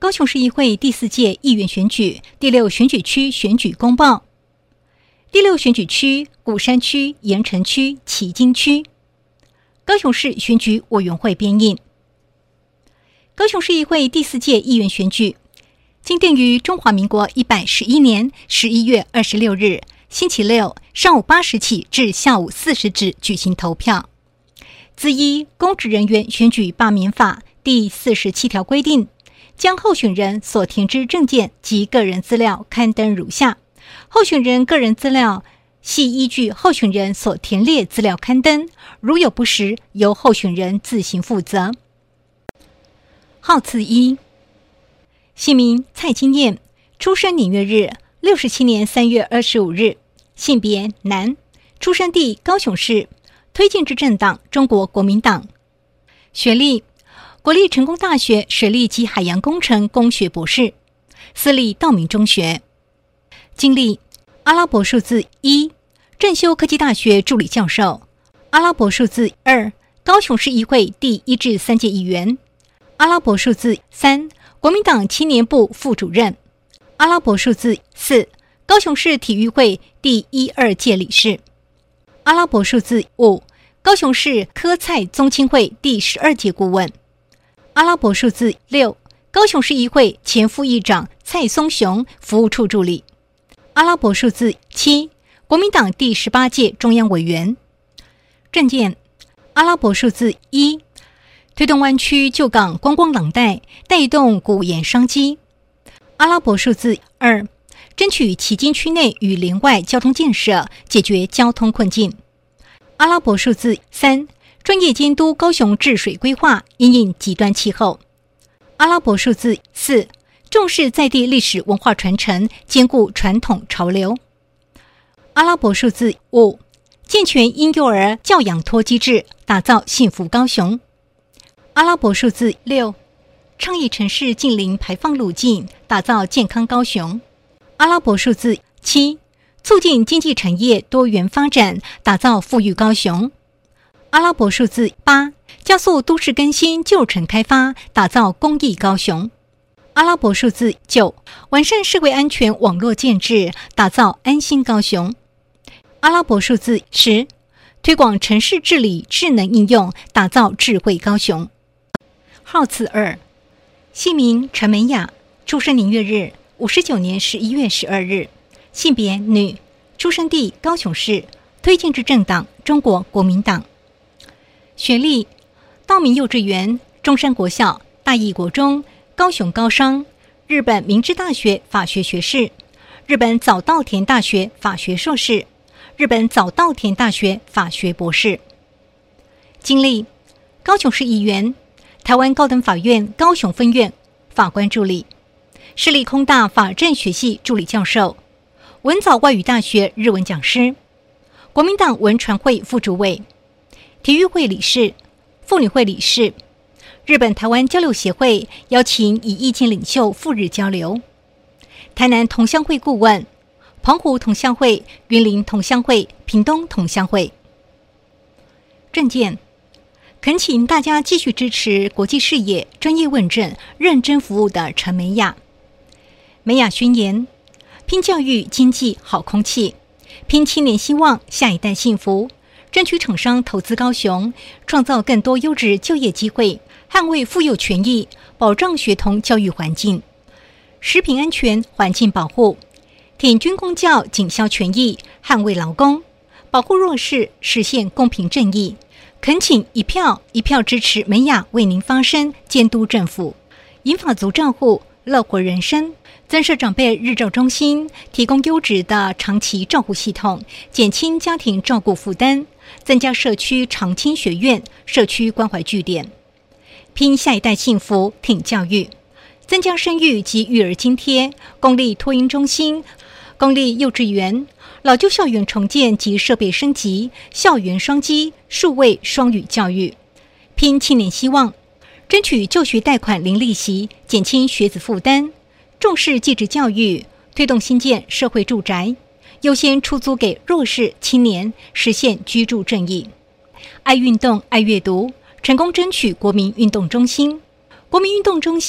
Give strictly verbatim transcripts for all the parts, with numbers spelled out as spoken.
高雄市议会第四届议员选举第六选举区选举公报。第六选举区鼓山区、盐城区、旗津区。高雄市选举委员会编印。高雄市议会第四届议员选举经定于中华民国一百十一年十一月二十六日星期六上午八时起至下午四时止举行投票。自依公职人员选举罢免法第四十七条规定，将候选人所填之证件及个人资料刊登如下。候选人个人资料系依据候选人所填列资料刊登，如有不实，由候选人自行负责。号次一，姓名蔡金燕，出生年月日六十七年三月二十五日，性别男，出生地高雄市，推荐之政党中国国民党。学历国立成功大学水利及海洋工程工学博士，私立道明中学。经历阿拉伯数字一，正修科技大学助理教授；阿拉伯数字二，高雄市议会第一至三届议员；阿拉伯数字三，国民党青年部副主任；阿拉伯数字四，高雄市体育会第一二届理事；阿拉伯数字五，高雄市科蔡宗亲会第十二届顾问；阿拉伯数字六，高雄市议会前副议长蔡松雄服务处助理；阿拉伯数字七，国民党第十八届中央委员。政见阿拉伯数字一，推动湾区旧港观光廊带，带动古盐商机；阿拉伯数字二，争取旗津区内与联外交通建设，解决交通困境；阿拉伯数字三，专业监督高雄治水规划，因应极端气候；阿拉伯数字四，重视在地历史文化传承，兼顾传统潮流；阿拉伯数字五，健全婴幼儿教养托机制，打造幸福高雄；阿拉伯数字六，倡议城市净零排放路径，打造健康高雄；阿拉伯数字七，促进经济产业多元发展，打造富裕高雄；阿拉伯数字八，加速都市更新旧城开发，打造公益高雄；阿拉伯数字九，完善社会安全网络建制，打造安心高雄；阿拉伯数字十，推广城市治理智能应用，打造智慧高雄。号次二，姓名陈美雅，出生年月日五十九年十一月十二日，性别女，出生地高雄市，推荐之政党中国国民党。学历道明幼稚园、中山国小、大义国中、高雄高商、日本明治大学法学学士、日本早稻田大学法学硕士、日本早稻田大学法学博士。经历高雄市议员、台湾高等法院高雄分院法官助理、市立空大法政学系助理教授、文藻外语大学日文讲师、国民党文传会副主委、体育会理事、妇女会理事、日本台湾交流协会邀请以意见领袖赴日交流、台南同乡会顾问、澎湖同乡会、云林同乡会、屏东同乡会。政见恳请大家继续支持国际视野、专业问政、认真服务的陈美雅。美雅宣言：拼教育、经济、好空气，拼青年希望、下一代幸福，争取厂商投资高雄，创造更多优质就业机会，捍卫妇幼权益，保障学童教育环境，食品安全、环境保护，挺军公教、警消权益，捍卫劳工，保护弱势，实现公平正义。恳请一票一票支持美雅为您发声，监督政府，银发族照护，乐活人生，增设长辈日照中心，提供优质的长期照护系统，减轻家庭照顾负担，增加社区长青学院、社区关怀据点，拼下一代幸福，挺教育，增加生育及育儿津贴，公立托婴中心、公立幼稚园、老旧校园重建及设备升级，校园双基、数位双语教育，拼青年希望，争取就学贷款零利息，减轻学子负担，重视技职教育，推动新建社会住宅，优先出租给弱势青年，实现居住正义。爱运动、爱阅读，成功争取国民运动中心。国民运动中心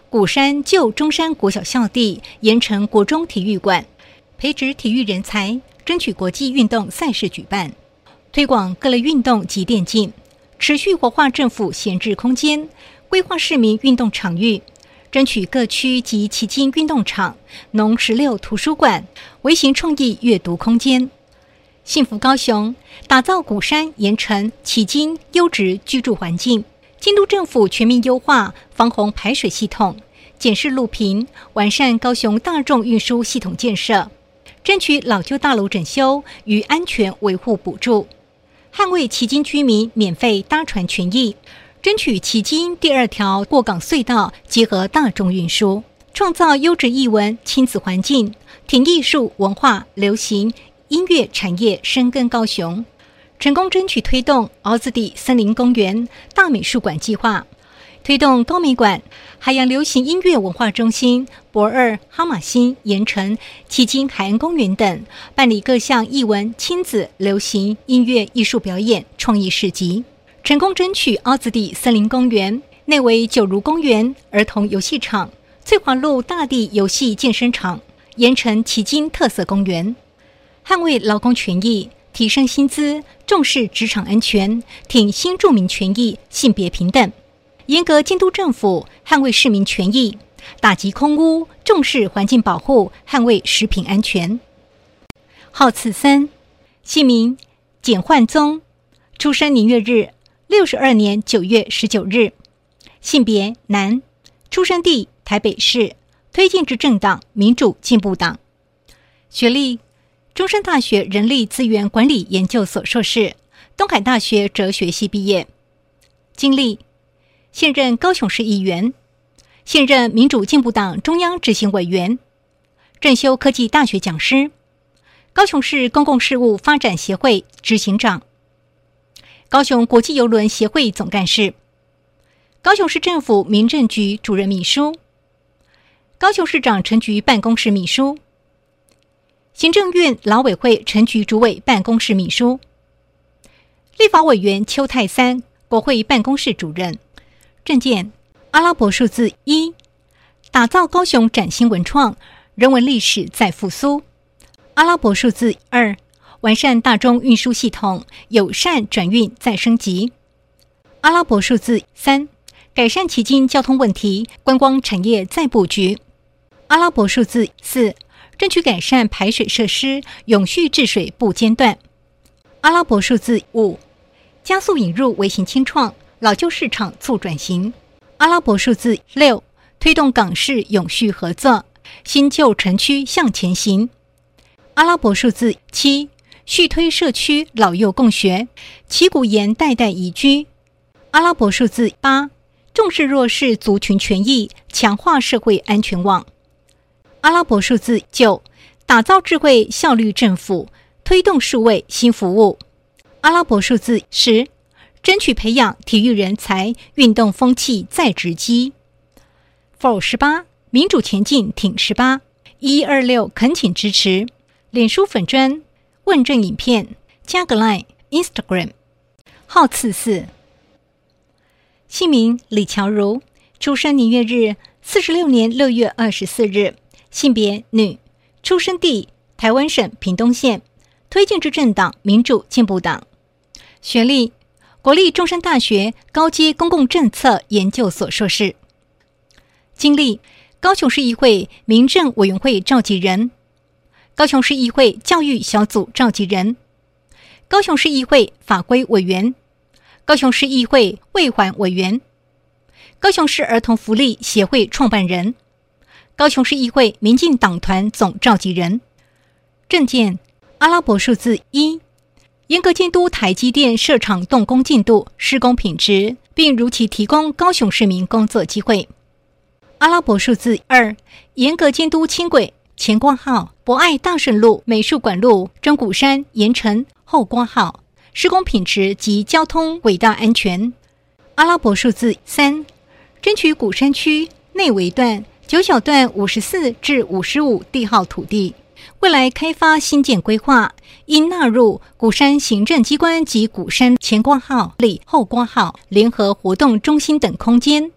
鼓山旧中山国小校地盐城国中体育馆，培植体育人才，争取国际运动赛事举办，推广各类运动及电竞，持续活化政府闲置空间，规划市民运动场域，争取各区及旗津运动场、农十六图书馆、微型创意阅读空间。幸福高雄，打造鼓山、盐城、旗津优质居住环境。京都政府全面优化防洪排水系统，检视路平，完善高雄大众运输系统建设，争取老旧大楼整修与安全维护补助，捍卫旗津居民免费搭船权益，争取旗津第二条过港隧道结合大众运输，创造优质艺文亲子环境，挺艺术文化流行音乐产业深耕高雄，成功争取推动凹子底森林公园大美术馆计划，推动高美馆、海洋流行音乐文化中心、博二、哈马星、盐城、旗津海岸公园等办理各项艺文、亲子、流行音乐艺术表演、创意市集，成功争取凹子底森林公园内为九如公园儿童游戏场、翠华路大地游戏健身场、盐城旗津特色公园，捍卫劳工权益，提升薪资，重视职场安全，挺新住民权益、性别平等，严格监督政府，捍卫市民权益，打击空污，重视环境保护，捍卫食品安全。号次三，姓名简焕宗，出生年月日六十二年九月十九日，性别男，出生地台北市，推荐之政党民主进步党，学历中山大学人力资源管理研究所硕士，东海大学哲学系毕业。经历现任高雄市议员，现任民主进步党中央执行委员，正修科技大学讲师，高雄市公共事务发展协会执行长，高雄国际邮轮协会总干事，高雄市政府民政局主任秘书，高雄市长陈菊办公室秘书，行政院劳委会陈菊主委办公室秘书，立法委员邱泰三国会办公室主任。政见阿拉伯数字一，打造高雄崭新文创，人文历史再复苏。阿拉伯数字二，完善大众运输系统，友善转运再升级。阿拉伯数字三，改善旗津交通问题，观光产业再布局。阿拉伯数字四，争取改善排水设施，永续治水不间断。阿拉伯数字五，加速引入微型轻创，老旧市场促转型。阿拉伯数字六，推动港市永续合作，新旧城区向前行。阿拉伯数字七，续推社区老幼共学，旗鼓沿代代宜居。阿拉伯数字八，重视弱势族群权益，强化社会安全网。阿拉伯数字九，打造智慧效率政府，推动数位新服务。阿拉伯数字十，争取培养体育人才，运动风气再直击。否十八，民主前进挺十八，一一二六恳请支持。脸书粉专问政影片，加个 Line Instagram。号次四，姓名李乔如，出生年月日四十六年六月二十四日，性别女，出生地台湾省屏东县，推荐之政党民主进步党。学历国立中山大学高阶公共政策研究所硕士。经历高雄市议会民政委员会召集人，高雄市议会教育小组召集人，高雄市议会法规委员，高雄市议会卫环委员，高雄市儿童福利协会创办人，高雄市议会民进党团总召集人。政见阿拉伯数字一，严格监督台积电设厂动工进度、施工品质，并如期提供高雄市民工作机会。阿拉伯数字二，严格监督轻轨前挂号博爱大顺路、美术馆路、中古山、盐城后挂号施工品质及交通轨道安全。阿拉伯数字三，争取鼓山区内围段九小段五十四至五十五地号土地，未来开发新建规划应纳入鼓山行政机关及鼓山前挂号里后挂号联合活动中心等空间，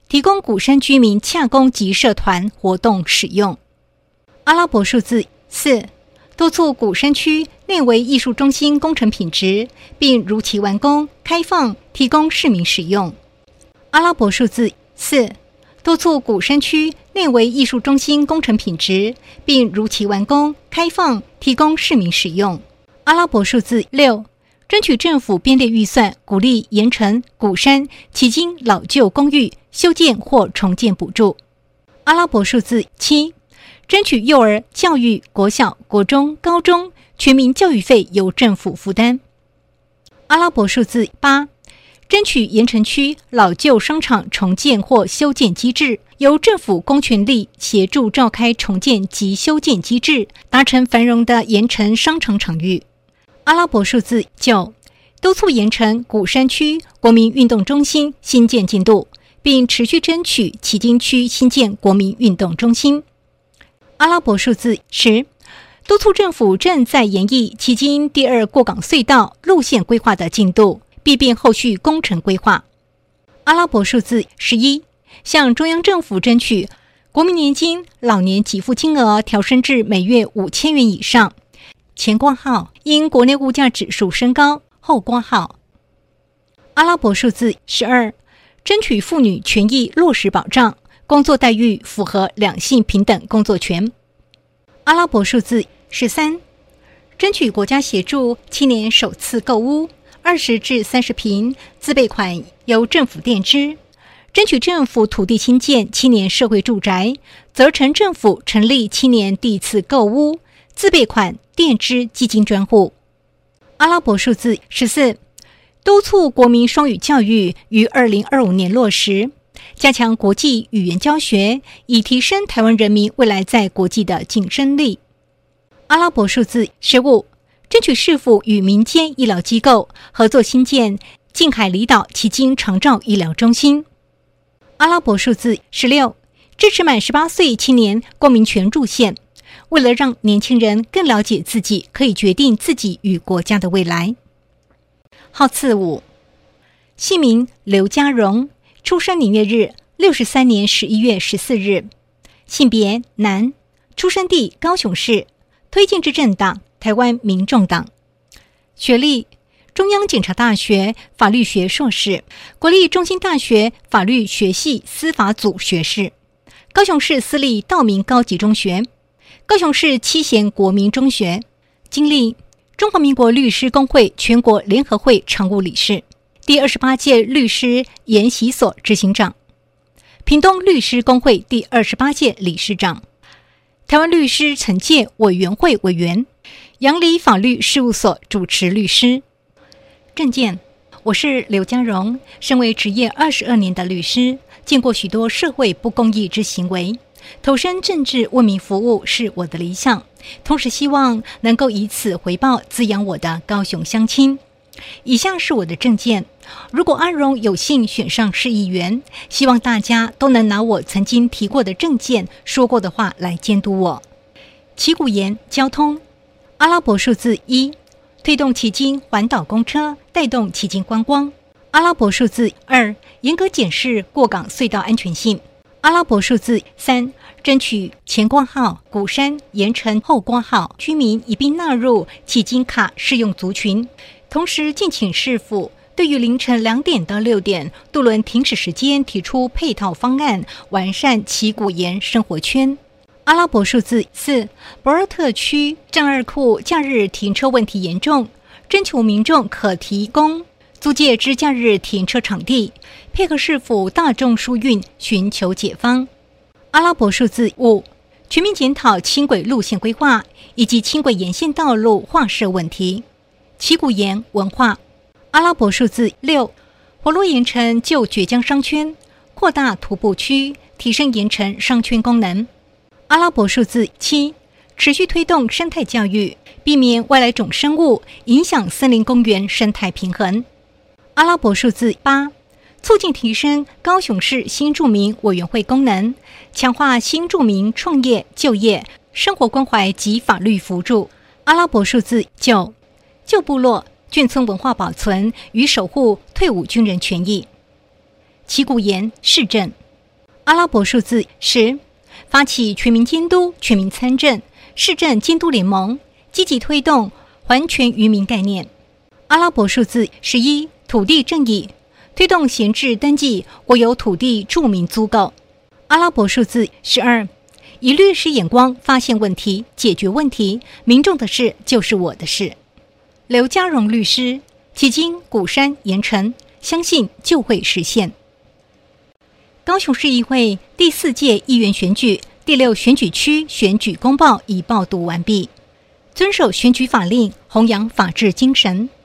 提供鼓山居民洽公及社团活动使用。阿拉伯数字四，督促鼓山区内为艺术中心工程品质，并如期完工开放提供市民使用。阿拉伯数字四，督促鼓山区内为艺术中心工程品质，并如期完工开放提供市民使用。阿拉伯数字六，争取政府编列预算，鼓励盐埕、鼓山迄今老旧公寓修建或重建补助。阿拉伯数字七，争取幼儿教育、国小、国中、高中全民教育费由政府负担。阿拉伯数字八，争取盐埕区老旧商场重建或修建机制，由政府公权力协助召开重建及修建机制，达成繁荣的盐埕商场场域。阿拉伯数字九，督促盐埕鼓山区国民运动中心新建进度，并持续争取旗津区新建国民运动中心。阿拉伯数字十，督促政府正在研议旗津第二过港隧道路线规划的进度，避便后续工程规划。阿拉伯数字十一，向中央政府争取国民年金老年给付金额调升至每月五千元以上，前括号因国内物价指数升高，后括号。阿拉伯数字十二，争取妇女权益落实保障，工作待遇符合两性平等工作权。阿拉伯数字十三，争取国家协助青年首次购屋，二十至三十坪，自备款由政府垫支。争取政府土地新建青年社会住宅，责成政府成立青年第一次购屋自备款垫支基金专户。阿拉伯数字十四，督促国民双语教育于二零二五年落实，加强国际语言教学，以提升台湾人民未来在国际的竞争力。阿拉伯数字十五，争取市府与民间医疗机构合作新建近海离岛旗津长照医疗中心。阿拉伯数字十六，支持满十八岁青年公民权入宪，为了让年轻人更了解自己，可以决定自己与国家的未来。号次五，姓名刘家荣，出生年月日六十三年十一月十四日，性别男，出生地高雄市，推荐之政党台湾民众党，学历中央检察大学法律学硕士，国立中兴大学法律学系司法组学士，高雄市私立道明高级中学，高雄市七贤国民中学，经历中华民国律师公会全国联合会常务理事，第二十八届律师研习所执行长，屏东律师公会第二十八届理事长，台湾律师惩戒委员会委员，阳里法律事务所主持律师。政见：我是刘家荣，身为职业二十二年的律师，见过许多社会不公义之行为，投身政治为民服务是我的理想，同时希望能够以此回报滋养我的高雄乡亲。以下是我的政见，如果阿荣有幸选上市议员，希望大家都能拿我曾经提过的政见、说过的话来监督我。旗鼓盐交通，阿拉伯数字一，推动旗津环岛公车，带动旗津观光。阿拉伯数字二，严格检视过港隧道安全性。阿拉伯数字三，争取前括号鼓山盐埕后括号居民一并纳入旗津卡适用族群，同时敬请市府对于凌晨两点到六点渡轮停驶时间提出配套方案，完善旗鼓盐生活圈。阿拉伯数字四，博尔特区障二库假日停车问题严重，征求民众可提供租借之假日停车场地，配合市府大众疏运，寻求解方。阿拉伯数字五，全面检讨轻轨路线规划以及轻轨沿线道路划设问题。旗鼓盐文化。阿拉伯数字六，活络盐埕旧崛江商圈，扩大徒步区，提升盐埕商圈功能。阿拉伯数字七，持续推动生态教育，避免外来种生物影响森林公园生态平衡。阿拉伯数字八，促进提升高雄市新住民委员会功能，强化新住民创业、就业、生活关怀及法律扶助。阿拉伯数字九，旧部落眷村文化保存与守护退伍军人权益。旗鼓盐市政。 阿拉伯数字十，发起全民监督、全民参政、市政监督联盟，积极推动还权于民概念。阿拉伯数字十一，土地正义，推动闲置登记国有土地住民租购。阿拉伯数字十二，以律师眼光发现问题、解决问题，民众的事就是我的事。刘家荣律师，迄今鼓山盐城，相信就会实现。高雄市议会第四届议员选举第六选举区选举公报已报读完毕。遵守选举法令，弘扬法治精神，